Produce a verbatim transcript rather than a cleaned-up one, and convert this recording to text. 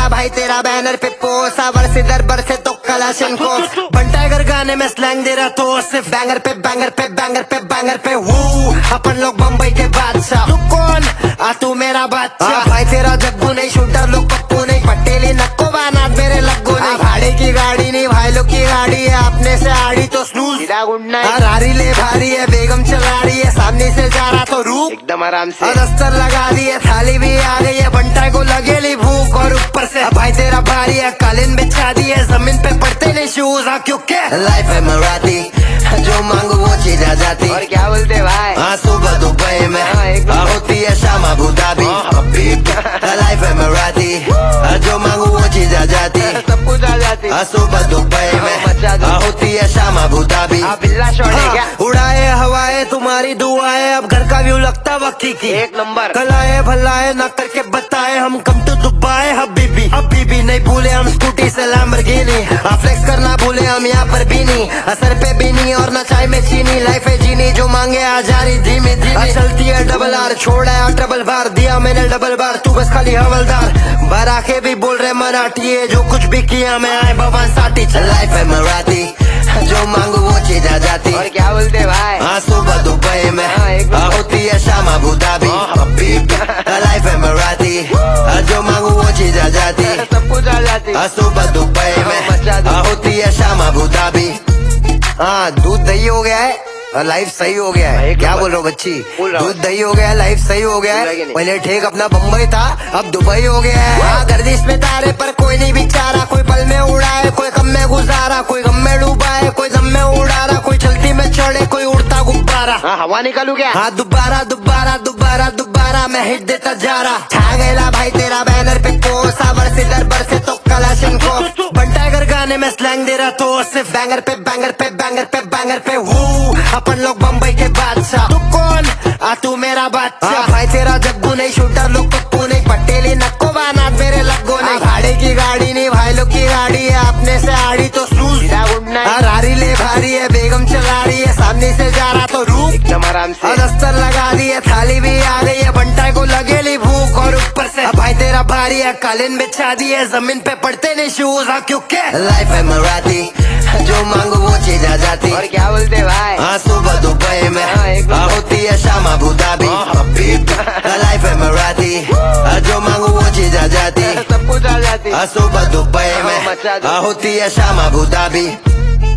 गेला भाई तेरा बैनर पे पोस्ट, सावर से दर बर से तो कलाशन को बन टाइगर गाने में स्लैंग दे रहा तो सिर्फ बैंगर पे बैंगर पे बैंगर पे बैंगर पे वो अपन लोग बम्बई के बादशाह। तू कौन आ तू मेरा बच्चा भाई तेरा जग्गू नहीं, शूटर लोग पप्पू नहीं, पटेली नक्को बाना मेरे लग्गू नहीं। भाड़े की गाड़ी नहीं भाई लोग की गाड़ी है, अपने से आड़ी तो स्नूज रारी ले भारी है, बेगम चला रही है, सामने से जा रहा तो रूप एकदम आराम से दस्तर लगा दी है, थाली भी आ गई है, बंटा को लगेली भूख और ऊपर से भाई तेरा भारी है, कालीन बिछा दी है, जमीन पे पड़ते नहीं शूज। हाँ क्योंकि लाइफ है मराठी, जो मांगो वो चीज आ जाती। और क्या बोलते भाई, हाँ सुबह दुबई में होती है शाम अबू धाबी। लाइफ है मराठी, जो मांगो वो चीज आ जाती, सब कुछ आ जाती। सुबह दुबई में होती है शाम अबू धाबी। उड़ाए हवाए तुम्हारी दुआएं, अब घर का व्यू लगता वक्की की एक नंबर। कलाए भलाए ना करके बताए, हम कम टू दुबई हबीबी हबीबी नहीं भूले हम स्कूटी से लैम्बोर्गिनी। फ्लेक्स करना भूले हम यहाँ पर भी नहीं, असर पे भी नहीं और ना चाय में चीनी। लाइफ है जीनी जो मांगे आ जा रही धीमी धीमी, चलती है डबल आर छोड़ा है ट्रबल बार, दिया मैंने डबल बार तू बस खाली हवलदार। बराके भी बोल रहे मराठी है, जो कुछ भी किया मैं आए भवन साठी। लाइफ है मराठी, जो मांगो वो चीज आ जाती। और क्या बोलते भाई, हाँ सुबह दुबई में होती है शाम अबू धाबी। लाइफ है मराठी, जो मांगो वो चीज आ जाती, सब कुछ आ जाती। सुबह दुबई में होती है शाम अबू धाबी। हाँ दूध दही हो गया है, लाइफ सही हो गया है। क्या बोल रहे हो बच्ची, दूध दही हो गया है, लाइफ सही हो गया है। पहले ठीक अपना बम्बई था, अब दुबई हो गया है। हाँ गर्दिश में तारे पर कोई नहीं बिचारा, कोई पल में उड़ाए, कोई कम में गुजारा, कोई गम में डूबा है, कोई दम में उड़ा रहा, कोई चलती में चढ़े, कोई उड़ता गुब्बारा। हाँ हवा निकालू क्या, हाँ दोबारा दोबारा दोबारा दोबारा मैं हिट देता जा रहा। छा गया भाई तेरा बैनर पे पोस्ट, सावर से दर बर से तो कलाशन को बन टाइगर गाने में स्लैंग दे रहा तो सिर्फ बैंगर पे बैंगर पे बैंगर पे बैंगर पे वो अपन लोग बम्बई के बादशाह। तू कौन आ तू मेरा बच्चा भाई तेरा जग्गू नहीं, शूटर लोग पप्पू नहीं, पटेली नक्को बाना मेरे लग्गो नहीं। भाड़े की गाड़ी नहीं भाई लोग की गाड़ी है, अपने से आड़ी तो स्नूज रारी ले भारी है, बेगम चला रही है, सामने से जा रहा तो रूप एकदम आराम से दस्तर लगा दी है, थाली भी आ गई है, बंटा को लगेली भूख और ऊपर से भाई तेरा भारी है, कालीन बिछा दी है, जमीन पे पड़ते नहीं शूज। हाँ क्योंकि लाइफ है मराठी, जो मांगो वो चीज आ जाती। और क्या बोलते भाई, हाँ सुबह दुबई में होती है शाम अबू धाबी। लाइफ है मराठी, जो मांगो वो चीज आ जाती, सब कुछ आ जाती। सुबह दुबई में होती है शाम अबू धाबी।